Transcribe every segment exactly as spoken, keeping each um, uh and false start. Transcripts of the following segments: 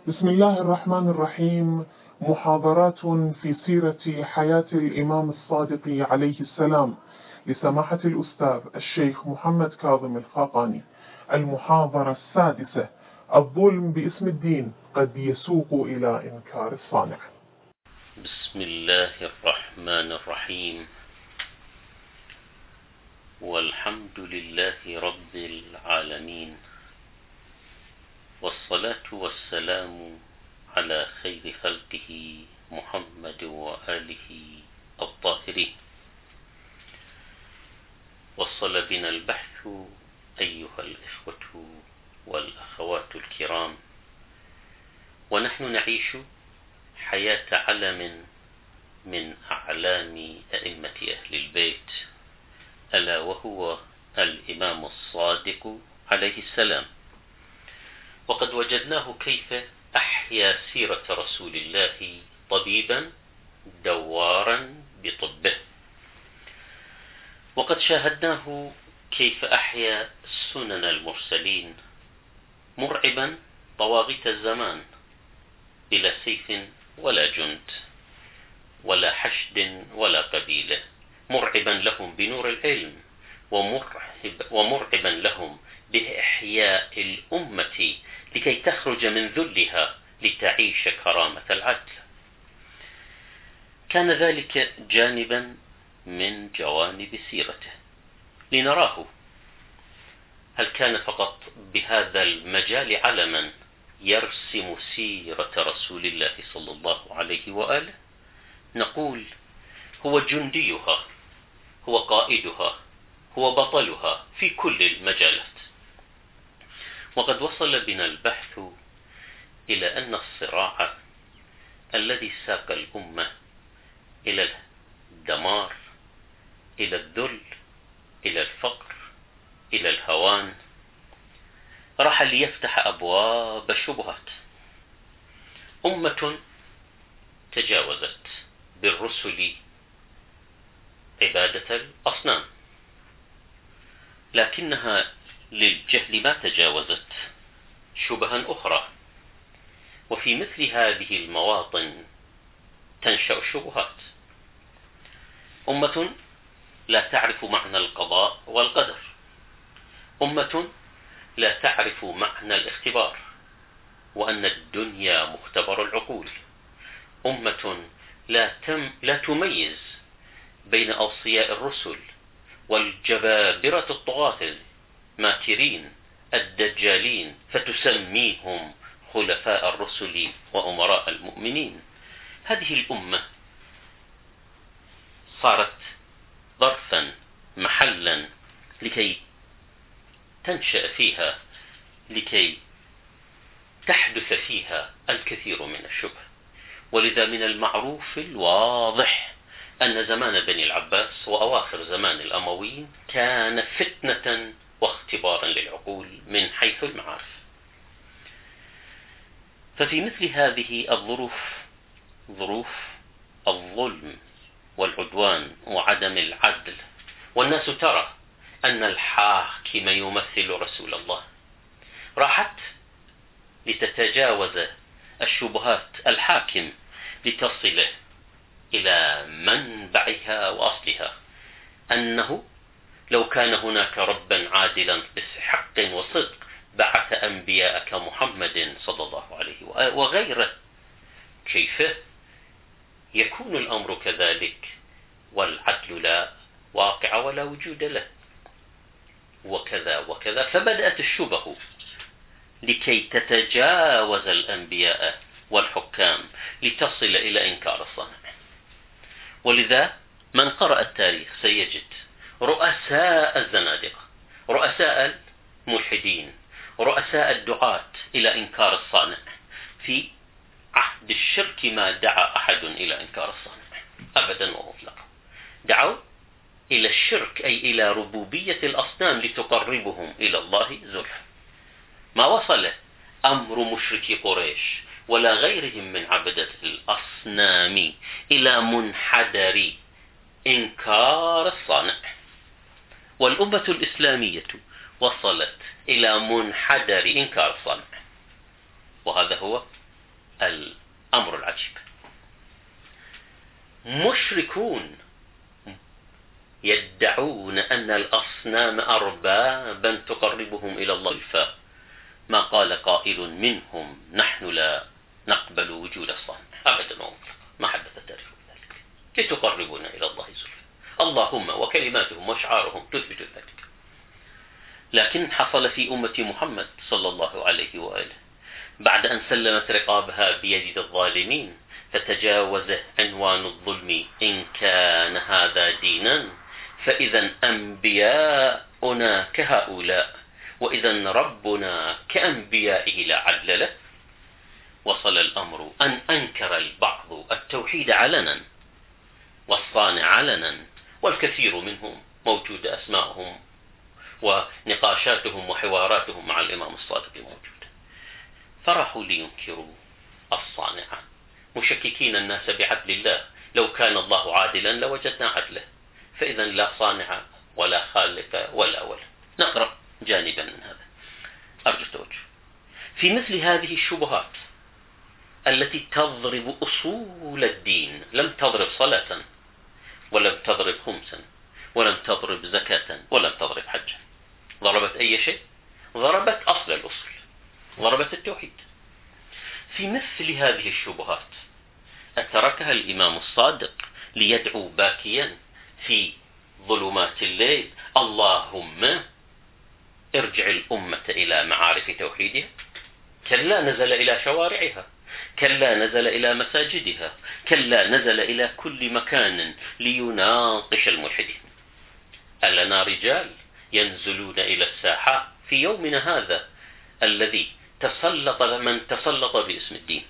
بسم الله الرحمن الرحيم. محاضرات في سيرة حياة الإمام الصادق عليه السلام لسماحة الأستاذ الشيخ محمد كاظم الخاقاني. المحاضرة السادسة: الظلم باسم الدين قد يسوق إلى إنكار الصانع. بسم الله الرحمن الرحيم، والحمد لله رب العالمين، والصلاة والسلام على خير خلقه محمد وآله الطاهرين. وصل بنا البحث أيها الإخوة والأخوات الكرام، ونحن نعيش حياة علم من أعلام أئمة أهل البيت، ألا وهو الإمام الصادق عليه السلام. وقد وجدناه كيف أحيا سيرة رسول الله طبيبا دوارا بطبه، وقد شاهدناه كيف أحيا سنن المرسلين مرعبا طواغيت الزمان بلا سيف ولا جند ولا حشد ولا قبيلة، مرعبا لهم بنور العلم، ومرعب ومرعبا لهم بإحياء الأمة لكي تخرج من ذلها لتعيش كرامة العدل. كان ذلك جانبا من جوانب سيرته لنراه هل كان فقط بهذا المجال علما يرسم سيرة رسول الله صلى الله عليه وآله. نقول هو جنديها، هو قائدها، هو بطلها في كل المجالات. وقد وصل بنا البحث إلى أن الصراع الذي ساق الأمة إلى الدمار، إلى الذل، إلى الفقر، إلى الهوان، راح ليفتح أبواب الشبهات. أمة تجاوزت بالرسل عبادة الأصنام، لكنها للجهل ما تجاوزت شبها أخرى، وفي مثل هذه المواطن تنشأ الشبهات. أمة لا تعرف معنى القضاء والقدر، أمة لا تعرف معنى الاختبار وأن الدنيا مختبر العقول، أمة لا, تم لا تميز بين أوصياء الرسل والجبابرة الطغاة الماكرين الدجالين فتسميهم خلفاء الرسل وأمراء المؤمنين. هذه الأمة صارت ظرفا محلا لكي تنشأ فيها، لكي تحدث فيها الكثير من الشبه. ولذا من المعروف الواضح أن زمان بني العباس وأواخر زمان الأمويين كان فتنة واختبارا للعقول من حيث المعارف. ففي مثل هذه الظروف، ظروف الظلم والعدوان وعدم العدل، والناس ترى أن الحاكم يمثل رسول الله، راحت لتتجاوز الشبهات الحاكم لتصل إلى منبعها وأصلها، أنه لو كان هناك ربا عادلا بحق وصدق بعث أنبياء كمحمد صلى الله عليه وآله وغيره. كيف يكون الأمر كذلك والعدل لا واقع ولا وجود له؟ وكذا وكذا. فبدأت الشبه لكي تتجاوز الأنبياء والحكام لتصل إلى إنكار الصانع. ولذا من قرأ التاريخ سيجد رؤساء الزنادقة، رؤساء الملحدين، رؤساء الدعاة إلى إنكار الصانع. في عهد الشرك ما دعا أحد إلى إنكار الصانع أبدا ومطلقا، دعوا إلى الشرك أي إلى ربوبية الأصنام لتقربهم إلى الله زلفى. ما وصل أمر مشركي قريش ولا غيرهم من عبدة الأصنام إلى منحدر إنكار الصانع، والأمة الإسلامية وصلت إلى منحدر إنكار الصانع. وهذا هو الأمر العجيب. مشركون يدعون أن الأصنام أربابا تقربهم إلى الله الفاء، ما قال قائل منهم نحن لا نقبل وجود الصانع أبدا ومطلقا، ما حدث التاريخ بذلك، لتقربنا إلى الله زلفى، اللهم وكلماتهم واشعارهم تثبت ذلك. لكن حصل في أمة محمد صلى الله عليه وآله بعد أن سلمت رقابها بيد الظالمين، فتجاوز عنوان الظلم إن كان هذا دينا فإذا أنبياؤنا كهؤلاء، وإذا ربنا كأنبيائه لا عدل له. وصل الأمر أن أنكر البعض التوحيد علنا والصانع علنا، والكثير منهم موجود أسماءهم ونقاشاتهم وحواراتهم مع الإمام الصادق موجودة. فرحوا لينكروا الصانع مشككين الناس بعدل الله، لو كان الله عادلا لوجدنا عدله، فإذا لا صانع ولا خالق ولا ولا. نقرأ جانبا من هذا أرجو التوجه. في مثل هذه الشبهات التي تضرب أصول الدين، لم تضرب صلاة ولم تضرب خمسا ولم تضرب زكاة ولم تضرب حجا، ضربت أي شيء؟ ضربت أصل الأصول، ضربت التوحيد. في مثل هذه الشبهات أتركها الإمام الصادق ليدعو باكيا في ظلمات الليل اللهم ارجع الأمة إلى معارف توحيدها؟ كلا، نزل إلى شوارعها، كلا نزل إلى مساجدها، كلا نزل إلى كل مكان ليناقش الملحدين. ألنا رجال ينزلون إلى الساحات في يومنا هذا الذي تسلط من تسلط باسم الدين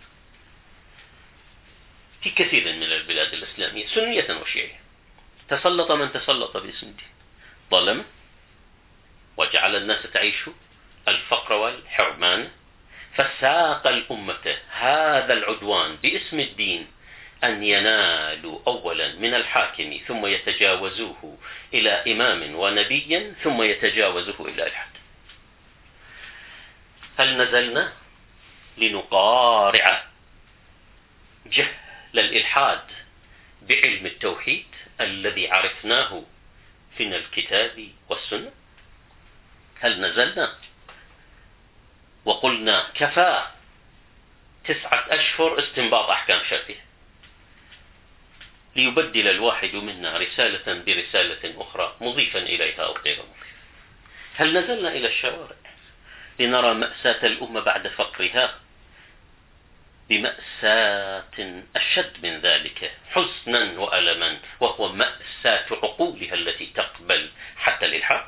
في كثير من البلاد الإسلامية سنية وشيعية، تسلط من تسلط باسم الدين، ظلم وجعل الناس تعيش الفقر والحرمان، فساق الأمة هذا العدوان باسم الدين أن ينالوا أولا من الحاكم ثم يتجاوزوه إلى إمام ونبي ثم يتجاوزوه إلى الحد. هل نزلنا لنقارع جهل الإلحاد بعلم التوحيد الذي عرفناه في الكتاب والسنة؟ هل نزلنا وقلنا كفى تسعة أشهر استنباط أحكام شافعية ليبدل الواحد منا رسالة برسالة أخرى مضيفا إليها أو غير مضيف؟ هل نزلنا إلى الشوارع لنرى مأساة الأمة بعد فقرها بمأساة أشد من ذلك حزنا وألما، وهو مأساة عقولها التي تقبل حتى الإلحاد؟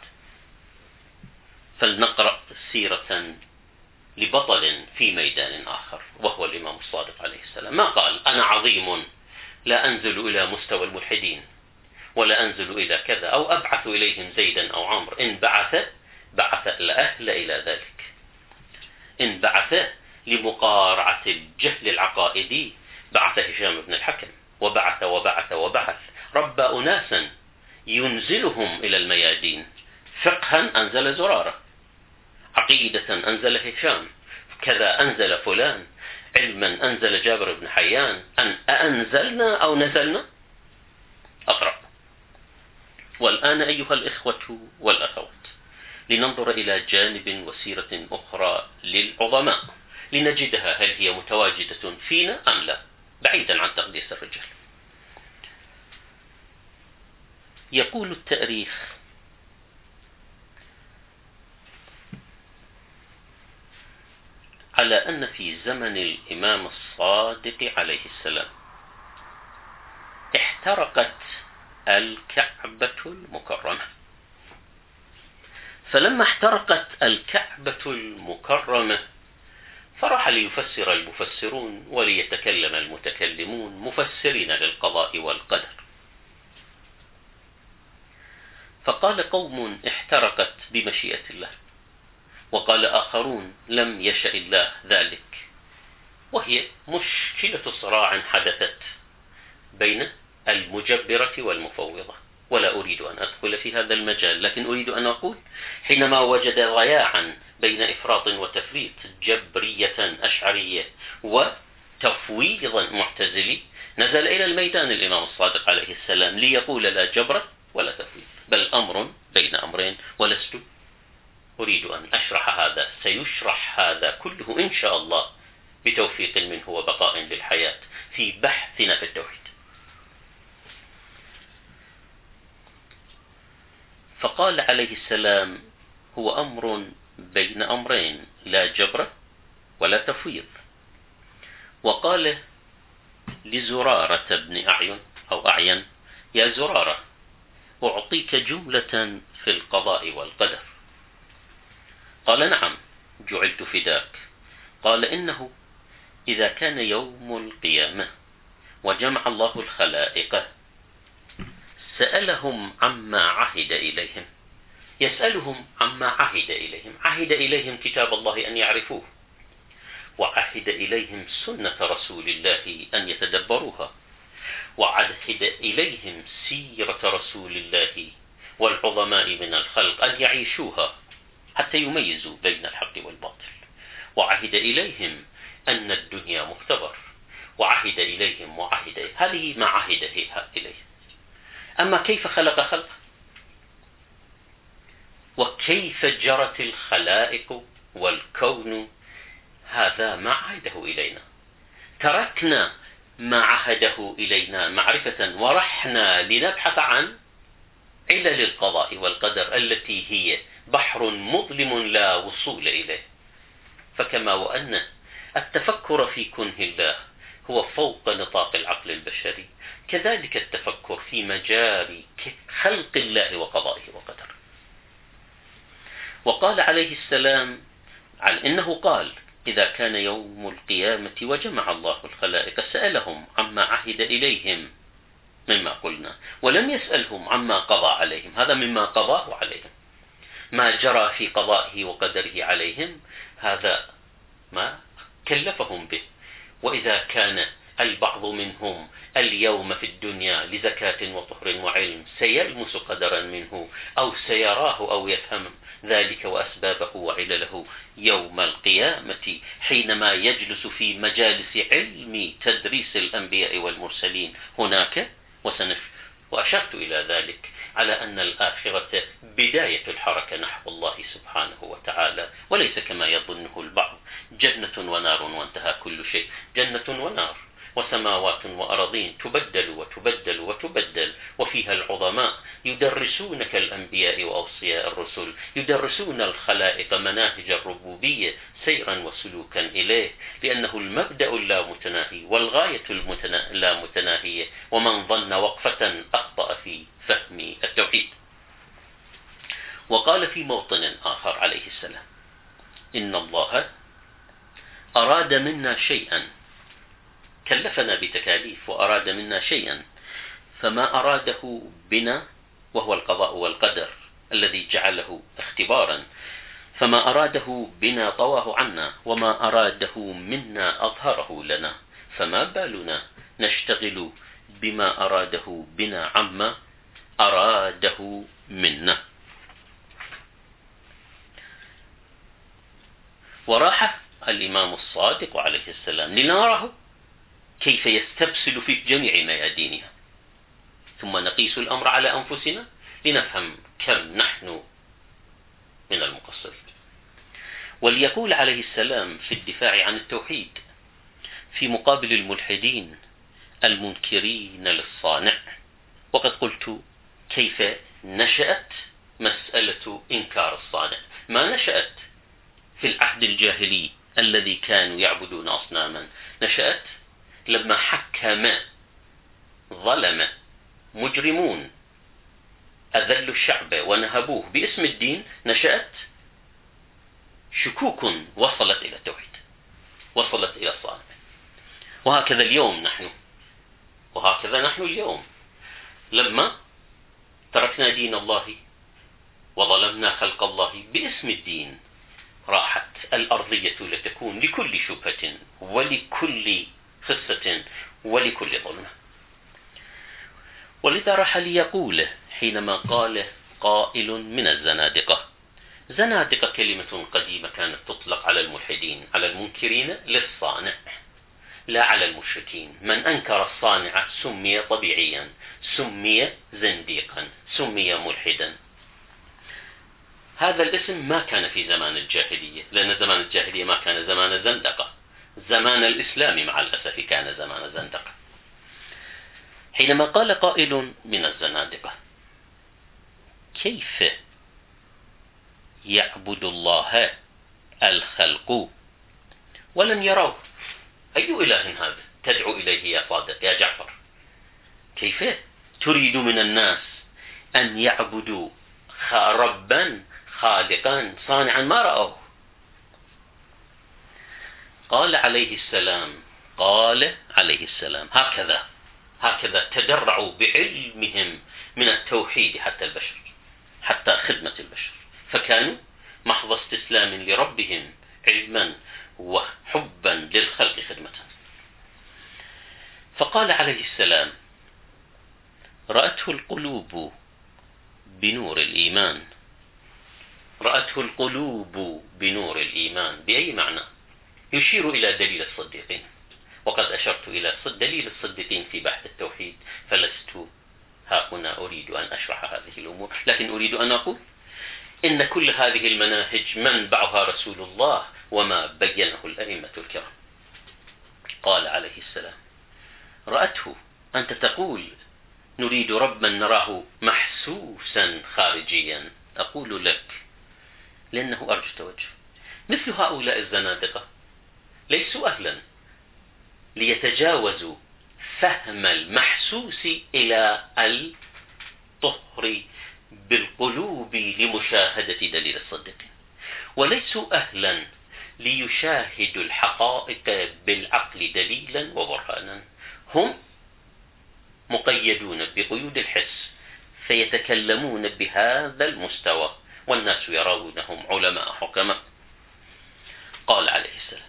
فلنقرأ سيرة لبطل في ميدان آخر وهو الإمام الصادق عليه السلام. ما قال أنا عظيم لا أنزل إلى مستوى الملحدين ولا أنزل إلى كذا أو أبعث إليهم زيدا أو عمرو، إن بعث بعث الأهل إلى ذلك، إن بعث لمقارعة الجهل العقائدي بعث هشام بن الحكم، وبعث وبعث وبعث ربى أناسا ينزلهم إلى الميادين. فقها أنزل زرارة، عقيدة أنزل هشام، كذا أنزل فلان، علما أنزل جابر بن حيان. أن أنزلنا أو نزلنا؟ أقرأ. والآن أيها الإخوة والأخوات لننظر إلى جانب وسيرة أخرى للعظماء لنجدها هل هي متواجدة فينا أم لا، بعيدا عن تقديس الرجال. يقول التاريخ على أن في زمن الإمام الصادق عليه السلام احترقت الكعبة المكرمة، فلما احترقت الكعبة المكرمة فرح ليفسر المفسرون وليتكلم المتكلمون مفسرين للقضاء والقدر، فقال قوم احترقت بمشيئة الله، وقال آخرون لم يشأ الله ذلك، وهي مشكلة صراع حدثت بين المجبرة والمفوضة، ولا أريد أن أدخل في هذا المجال، لكن أريد أن أقول حينما وجد ضياعا بين إفراط وتفريط، جبرية أشعرية تفويضا معتزلي، نزل إلى الميدان الإمام الصادق عليه السلام ليقول لا جبر ولا تفويض، بل أمر بين أمرين، ولست أريد أن أشرح هذا، سيشرح هذا كله إن شاء الله بتوفيق منه وبقاء للحياة في بحثنا في التوحيد. فقال عليه السلام هو أمر بين أمرين، لا جبر ولا تفويض. وقال لزرارة بن أعين أو أعين: يا زرارة، أعطيك جملة في القضاء والقدر. قال: نعم، جعلت فداك. قال: إنه إذا كان يوم القيامة وجمع الله الخلائق سألهم عما عهد إليهم، يسألهم عما عهد إليهم، عهد إليهم كتاب الله أن يعرفوه، وعهد إليهم سنة رسول الله أن يتدبروها، وعهد إليهم سيرة رسول الله والعظماء من الخلق أن يعيشوها حتى يميزوا بين الحق والباطل، وعهد إليهم أن الدنيا مختبر، وعهد إليهم وعهد هذه ما عهد إليهم. أما كيف خلق خلقه وكيف جرت الخلائق والكون، هذا ما عهده إلينا. تركنا ما عهده إلينا معرفة ورحنا لنبحث عن علل القضاء والقدر التي هي بحر مظلم لا وصول إليه. فكما وأن التفكر في كنه الله هو فوق نطاق العقل البشري، كذلك التفكر في مجال خلق الله وقضائه وقدره. وقال عليه السلام عن إنه قال: إذا كان يوم القيامة وجمع الله الخلائق سألهم عما عهد إليهم مما قلنا، ولم يسألهم عما قضى عليهم، هذا مما قضاه عليهم، ما جرى في قضائه وقدره عليهم هذا ما كلفهم به. وإذا كان البعض منهم اليوم في الدنيا لزكاة وطهر وعلم سيلمس قدرا منه أو سيراه أو يفهم ذلك وأسبابه وعلله يوم القيامة حينما يجلس في مجالس علم تدريس الأنبياء والمرسلين هناك. وسنف وأشرت إلى ذلك على أن الآخرة بداية الحركة نحو الله سبحانه وتعالى، وليس كما يظنه البعض جنة ونار وانتهى كل شيء. جنة ونار وسماوات وأراضين تبدل وتبدل وتبدل، وفيها العظماء يدرسونك الأنبياء وأوصياء الرسل، يدرسون الخلائق مناهج الربوبية سيرا وسلوكا إليه، لأنه المبدأ اللامتناهي والغاية اللامتناهية، ومن ظن وقفة أخطأ في فهم التوحيد. وقال في موطن آخر عليه السلام: إن الله أراد منا شيئا، كلفنا بتكاليف وأراد منا شيئا، فما أراده بنا وهو القضاء والقدر الذي جعله اختبارا، فما أراده بنا طواه عنا، وما أراده منا أظهره لنا، فما بالنا نشتغل بما أراده بنا عما أراده منا. وراح الإمام الصادق عليه السلام لنراه كيف يستبسل في جميع ميادينها، ثم نقيس الأمر على أنفسنا لنفهم كم نحن من المقصرين. وليقول عليه السلام في الدفاع عن التوحيد في مقابل الملحدين المنكرين للصانع، وقد قلت كيف نشأت مسألة إنكار الصانع. ما نشأت في العهد الجاهلي الذي كانوا يعبدون أصناما، نشأت لما حكم ظلم مجرمون أذلوا الشعب ونهبوه باسم الدين، نشأت شكوك وصلت إلى التوحيد، وصلت إلى الصانع. وهكذا اليوم نحن، وهكذا نحن اليوم لما تركنا دين الله وظلمنا خلق الله باسم الدين، راحت الأرضية لتكون لكل شبهة ولكل خصة ولكل ظلمة. ولذا راح ليقول حينما قال قائل من الزنادقة، زنادقة كلمة قديمة كانت تطلق على الملحدين على المنكرين للصانع، لا على المشركين. من أنكر الصانع سمي طبيعيا، سمي زنديقا، سمي ملحدا. هذا الاسم ما كان في زمان الجاهلية، لأن زمان الجاهلية ما كان زمان زندقة، زمان الإسلام مع الأسف كان زمان زندقة. حينما قال قائل من الزنادقة: كيف يعبد الله الخلق ولم يروه؟ أي إله هذا تدعو إليه يا صادق يا جعفر؟ كيف تريد من الناس أن يعبدوا ربا خالقا صانعا ما رأوه؟ قال عليه السلام قال عليه السلام هكذا هكذا تدرعوا بعلمهم من التوحيد حتى البشر، حتى خدمة البشر، فكانوا محض استسلام لربهم علما وحبا للخلق خدمة. فقال عليه السلام: رأته القلوب بنور الإيمان. رأته القلوب بنور الإيمان بأي معنى؟ يشير إلى دليل الصديقين، وقد أشرت إلى دليل الصديقين في بحث التوحيد، فلست ها هنا أريد أن أشرح هذه الأمور، لكن أريد أن أقول إن كل هذه المناهج منبعها رسول الله وما بينه الأئمة الكرام. قال عليه السلام: رأته. أنت تقول نريد ربا نراه محسوسا خارجيا، أقول لك لأنه أرجو توجه. مثل هؤلاء الزنادقة ليسوا أهلا ليتجاوزوا فهم المحسوس إلى الطهر بالقلوب لمشاهدة دليل الصديقين، وليسوا أهلا ليشاهدوا الحقائق بالعقل دليلا وبرهانا. هم مقيدون بقيود الحس فيتكلمون بهذا المستوى، والناس يرونهم علماء حكماء. قال عليه السلام: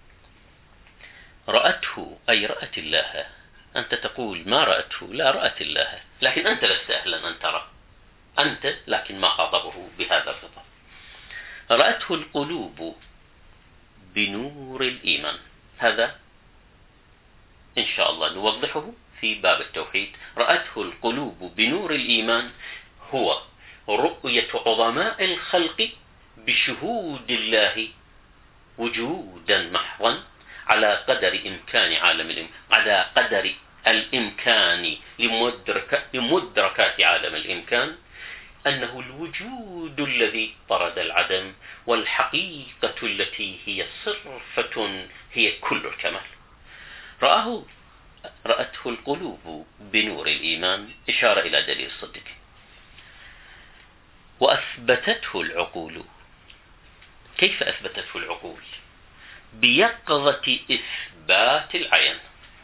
رأته أي رأت الله. أنت تقول ما رأته، لا رأت الله، لكن أنت لست أهلا أن ترى، أنت لكن ما خاطبه بهذا الخطاب. رأته القلوب بنور الإيمان، هذا إن شاء الله نوضحه في باب التوحيد. رأته القلوب بنور الإيمان هو رؤية عظماء الخلق بشهود الله وجودا محضا على قدر إمكان عالم الإمكان، على قدر الإمكان لمدرك لمدركات عالم الإمكان، أنه الوجود الذي طرد العدم، والحقيقة التي هي صرفة هي كل الكمال. رآه رأته القلوب بنور الإيمان، إشارة إلى دليل الصدق. وأثبتته العقول. كيف أثبتته العقول؟ بيقظة إثبات العين.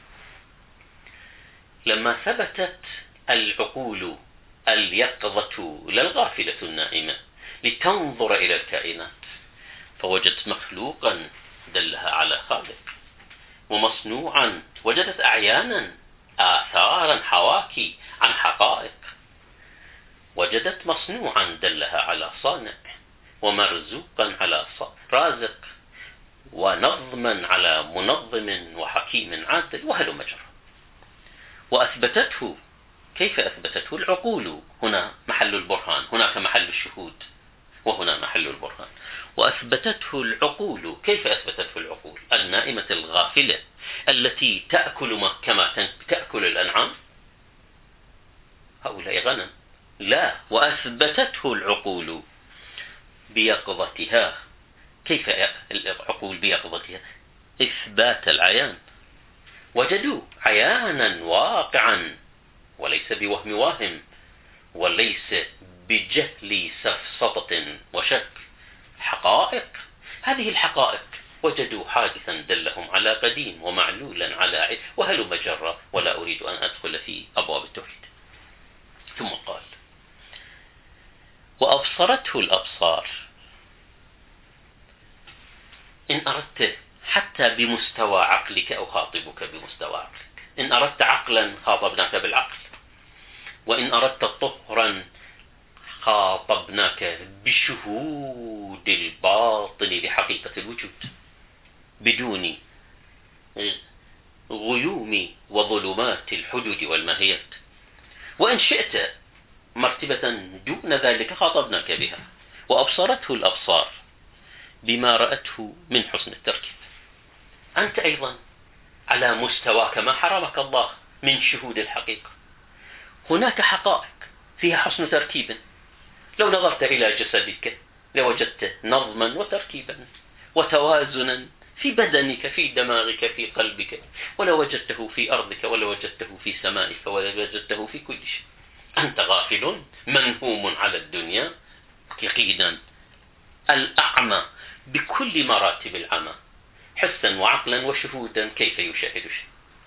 لما ثبتت العقول اليقظة للغافلة النائمة لتنظر إلى الكائنات، فوجدت مخلوقا دلها على خالق، ومصنوعا وجدت أعيانا آثارا حواكي عن حقائق، وجدت مصنوعا دلها على صانع، ومرزوقا على رازق، ونظما على منظم وحكيم عادل، وهل مجرى. وأثبتته. كيف أثبتته العقول؟ هنا محل البرهان، هناك محل الشهود، وهنا محل البرهان. وأثبتته العقول. كيف أثبتته العقول؟ النائمة الغافلة التي تأكل ما كما تأكل الأنعام، هؤلاء غنم، لا. وأثبتته العقول بيقظتها. كيف العقول بيقظتها؟ إثبات العيان، وجدوا عيانا واقعا، وليس بوهم واهم، وليس بجهل سفسطة وشك، حقائق. هذه الحقائق وجدوا حادثا دلهم على قديم، ومعلولا على علم، وهل مجرى، ولا أريد أن أدخل في أبواب التوحيد. ثم قال: وأبصرته الأبصار. إن أردت حتى بمستوى عقلك أخاطبك بمستوى عقلك، إن أردت عقلا خاطبناك بالعقل، وإن أردت طهرا خاطبناك بشهود الباطن لحقيقة الوجود، بدون غيوم وظلمات الحدود والماهيات. وإن شئت مرتبة دون ذلك خاطبناك بها. وأبصرته الأبصار بما رأته من حسن التركيب. أنت أيضا على مستواك ما حرمك الله من شهود الحقيقة. هناك حقائق فيها حسن تركيب، لو نظرت إلى جسدك لوجدت نظما وتركيبا وتوازنا في بدنك، في دماغك، في قلبك، ولو وجدته في أرضك، ولو وجدته في سمائك، ولو وجدته في كل شيء. أنت غافل منهوم على الدنيا يقينا، الأعمى بكل مراتب العمى، حسا وعقلا وشهودا، كيف يشاهد شيء.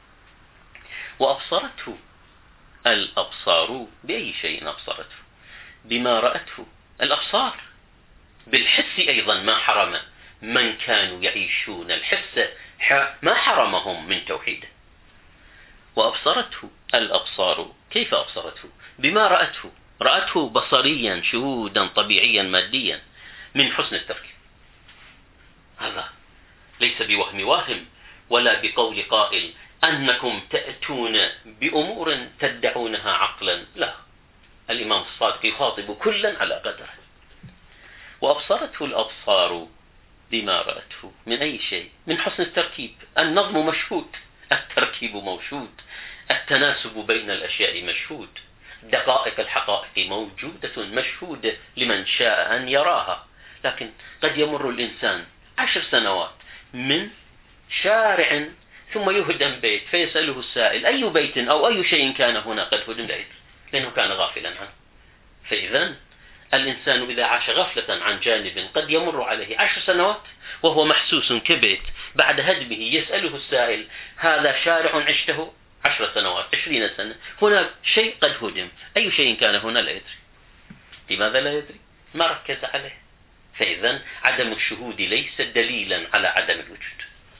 وأبصرته الأبصار بأي شيء أبصرته؟ بما رأته الأبصار، بالحس أيضا ما حرم من كانوا يعيشون الحس، ما حرمهم من توحيده. وأبصرته الأبصار كيف أبصرته؟ بما رأته، رأته بصريا شهودا طبيعيا ماديا من حسن التركيب. هذا ليس بوهم واهم ولا بقول قائل أنكم تأتون بأمور تدعونها عقلا، لا، الإمام الصادق يخاطب كلا على قدره. وأبصرته الأبصار بما رأته من أي شيء؟ من حسن التركيب. النظم مشهود، التركيب موجود، التناسب بين الأشياء مشهود، دقائق الحقائق موجودة مشهودة لمن شاء أن يراها. لكن قد يمر الإنسان عشر سنوات من شارع ثم يهدم بيت فيسأله السائل أي بيت أو أي شيء كان هنا قد هدم بيت، لأنه كان غافلا عنه. فإذا الإنسان إذا عاش غفلة عن جانب قد يمر عليه عشر سنوات وهو محسوس كبيت، بعد هدمه يسأله السائل هذا شارع عشته عشر سنوات، عشرين سنة، هنا شيء قد هدم، أي شيء كان هنا لا يدري. لماذا لا يدري؟ ما ركز عليه. فإذا عدم الشهود ليس دليلا على عدم الوجود.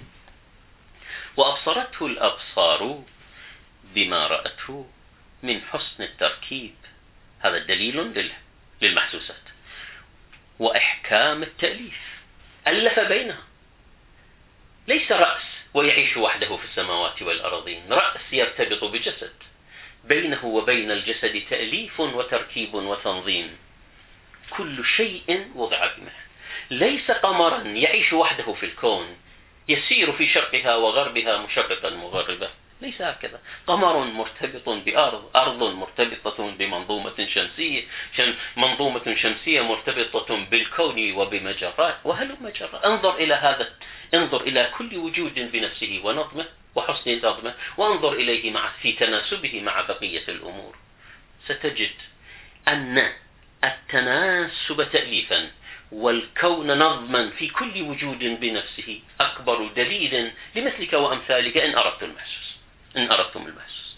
وأبصرته الأبصار بما رأته من حسن التركيب، هذا دليل للمحسوسات. وإحكام التأليف، ألف بينها، ليس رأس ويعيش وحده في السماوات والأرضين، رأس يرتبط بجسد، بينه وبين الجسد تأليف وتركيب وتنظيم، كل شيء وضع بمعنى. ليس قمرا يعيش وحده في الكون يسير في شرقها وغربها مشرقا مغربا، ليس هكذا. قمر مرتبط بأرض، أرض مرتبطة بمنظومة شمسية، منظومة شمسية مرتبطة بالكون وبمجرات، وهل مجرات. انظر إلى هذا، انظر إلى كل وجود بنفسه ونظمه وحسن نظمه، وانظر إليه مع في تناسبه مع بقية الأمور، ستجد أن التناسب تأليفا والكون نظما في كل وجود بنفسه أكبر دليل لمثلك وأمثالك إن أردت المحسوس إن أردتم المحسوس.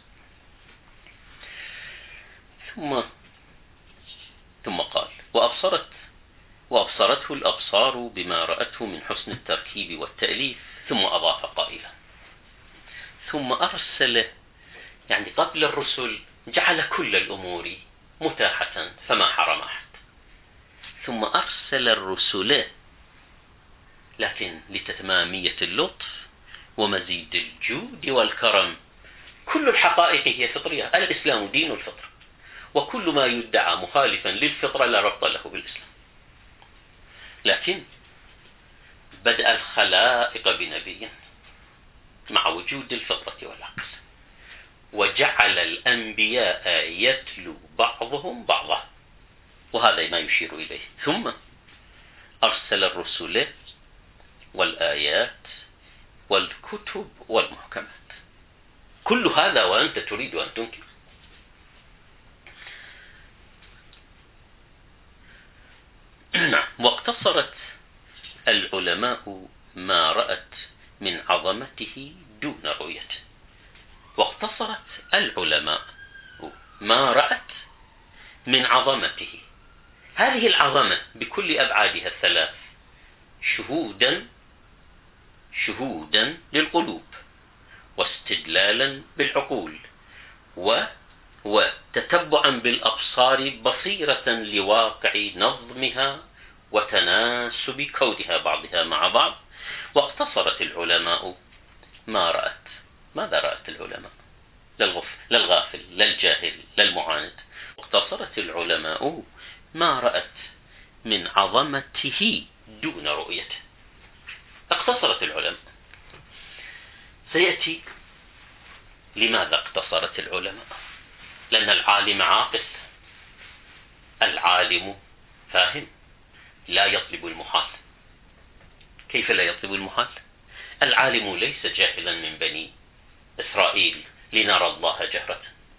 ثم ثم قال وأبصرت وأبصرته الأبصار بما رأته من حسن التركيب والتأليف، ثم أضاف قائلا ثم أرسل، يعني قبل الرسل جعل كل الأمور متاحة فما حرم أحد، ثم أرسل الرسل لكن لتتمامية اللطف ومزيد الجود والكرم. كل الحقائق هي فطرية، الإسلام دين الفطرة، وكل ما يدعى مخالفا للفطرة لا ربط له بالإسلام. لكن بدأ الخلائق بنبي مع وجود الفطرة والعقل، وجعل الأنبياء يتلو بعضهم بعضا، وهذا ما يشير إليه. ثم أرسل الرسل والآيات والكتب والمحكمات، كل هذا وأنت تريد أن تنكر. واقتصرت العلماء ما رأت من عظمته دون رؤيته. واقتصرت العلماء ما رأت من عظمته، هذه العظمة بكل أبعادها الثلاث، شهودا شهودا للقلوب، واستدلالا بالعقول، و وتتبعا بالأبصار بصيرة لواقع نظمها وتناسب كونها بعضها مع بعض. واقتصرت العلماء ما رأت ماذا رأت العلماء؟ للغف للغافل، للجاهل، للمعاند. اقتصرت العلماء ما رأت من عظمته دون رؤيته. اقتصرت العلماء. سيأتي لماذا اقتصرت العلماء؟ لأن العالم عاقل، العالم فاهم، لا يطلب المحال. كيف لا يطلب المحال؟ العالم ليس جاهلا من بني إسرائيل لنرى الله جهرة،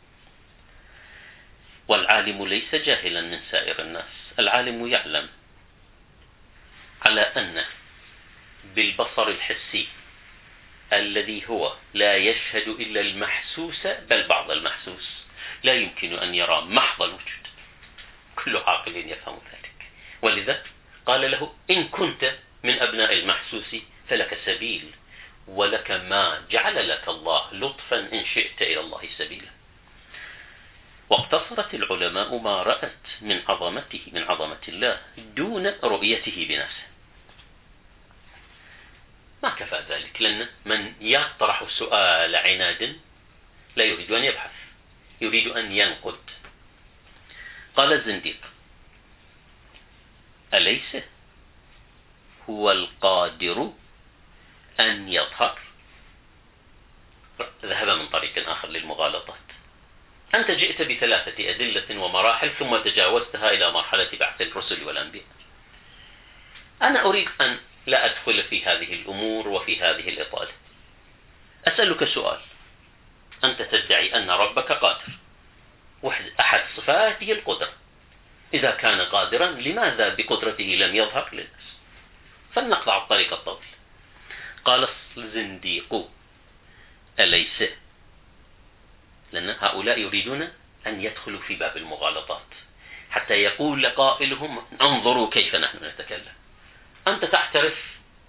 والعالم ليس جاهلا من سائر الناس. العالم يعلم على أن بالبصر الحسي الذي هو لا يشهد إلا المحسوس بل بعض المحسوس، لا يمكن أن يرى محض الوجود. كل عاقل يفهم ذلك. ولذا قال له: إن كنت من أبناء المحسوس فلك سبيل، ولك ما جعل لك الله لطفا إن شئت إلى الله سبيلا. واقتصرت العلماء ما رأت من عظمته من عظمة الله دون رؤيته بنفسه. ما كفى ذلك، لأن من يطرح سؤال عناد لا يريد أن يبحث، يريد أن ينقد. قال الزنديق: أليس هو القادر أن يظهر؟ ذهب من طريق آخر للمغالطات. أنت جئت بثلاثة أدلة ومراحل ثم تجاوزتها إلى مرحلة بعث الرسل والأنبياء. أنا أريد أن لا أدخل في هذه الأمور وفي هذه الإطالة. أسألك سؤال: أنت تدعي أن ربك قادر، أحد صفاته القدرة. إذا كان قادرا لماذا بقدرته لم يظهر للناس؟ فلنقطع الطريق الطويل. قال الزنديق: أليس، لأن هؤلاء يريدون أن يدخلوا في باب المغالطات حتى يقول قائلهم: انظروا كيف نحن نتكلم. أنت تعترف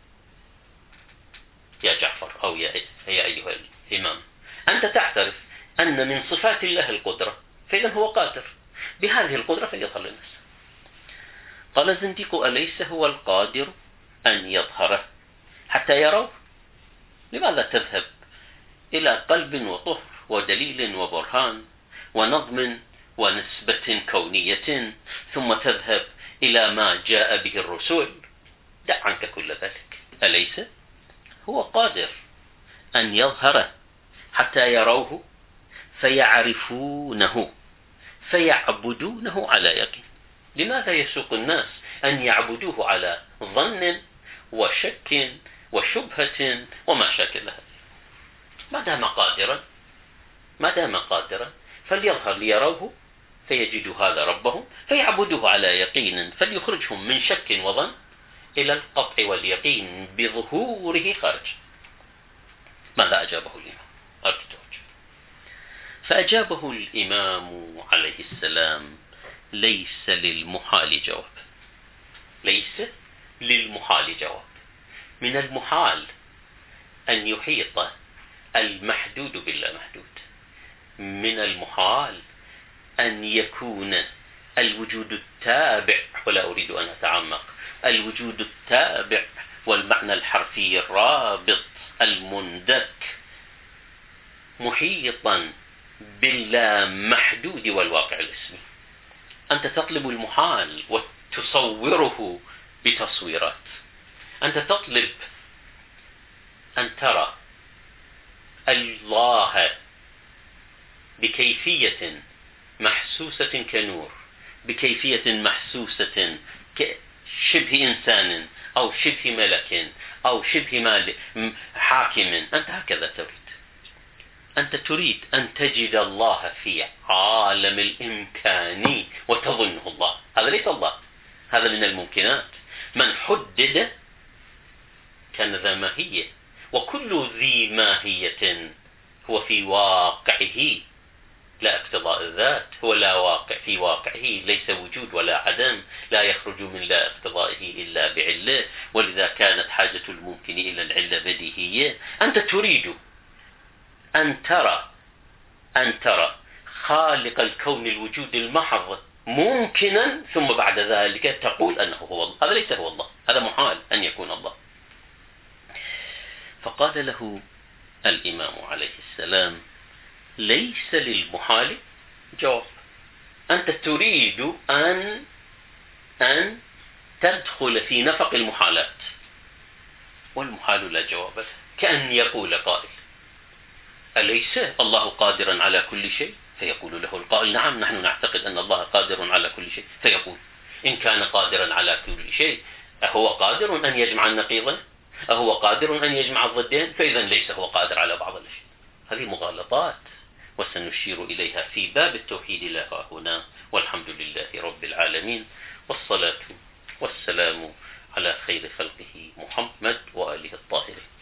يا جعفر أو يا أيها الإمام، أنت تعترف أن من صفات الله القدرة، فإذا هو قادر، بهذه القدرة فليظهر للناس. قال الزنديق: أليس هو القادر أن يظهره حتى يروه؟ لماذا تذهب إلى قلب وطهر ودليل وبرهان ونظم ونسبة كونية ثم تذهب إلى ما جاء به الرسول؟ دع عنك كل ذلك. أليس هو قادر أن يظهر حتى يروه فيعرفونه فيعبدونه على يقين؟ لماذا يسوق الناس أن يعبدوه على ظن وشك وشبهة وما شاكل هذا؟ ما دام قادرا ما دام قادرا فليظهر ليروه فيجدوا هذا ربهم فيعبدوه على يقين، فليخرجهم من شك وظن إلى القطع واليقين بظهوره خارج. ماذا أجابه الإمام؟ أرتدوج. فأجابه الإمام عليه السلام: ليس للمحال جواب. ليس للمحال جواب. من المحال أن يحيط المحدود باللا محدود. من المحال أن يكون الوجود التابع، ولا أريد أن أتعمق، الوجود التابع والمعنى الحرفي الرابط المندك محيطا باللا محدود والواقع الاسمي. أنت تطلب المحال وتصوره بتصويرات. أنت تطلب أن ترى الله بكيفية محسوسة كنور، بكيفية محسوسة كشبه إنسان أو شبه ملك أو شبه مال حاكم. أنت هكذا تريد. أنت تريد أن تجد الله في عالم الإمكان وتظنه الله. هذا ليس الله، هذا من الممكنات. من حدد كان ذا ماهية، وكل ذي ماهية هو في واقعه لا اقتضاء الذات، هو لا واقع في واقعه، ليس وجود ولا عدم، لا يخرج من لا اقتضائه إلا بعلة، ولذا كانت حاجة الممكن إلى العلة بديهية. أنت تريد أن ترى أن ترى خالق الكون الوجود المحض ممكنا، ثم بعد ذلك تقول أنه هو الله. هذا ليس هو الله، هذا محال أن يكون الله. فقال له الإمام عليه السلام ليس للمحال جواب. أنت تريد أن أن تدخل في نفق المحالات، والمحال لا جواب له. كأن يقول قائل: أليس الله قادرا على كل شيء؟ فيقول له القائل: نعم، نحن نعتقد أن الله قادر على كل شيء. فيقول: إن كان قادرا على كل شيء، أهو قادر أن يجمع النقيضين؟ أهو قادر أن يجمع الضدين؟ فإذا ليس هو قادر على بعض الأشياء. هذه مغالطات، وسنشير إليها في باب التوحيد لها هنا. والحمد لله رب العالمين، والصلاة والسلام على خير خلقه محمد وآله الطاهرين.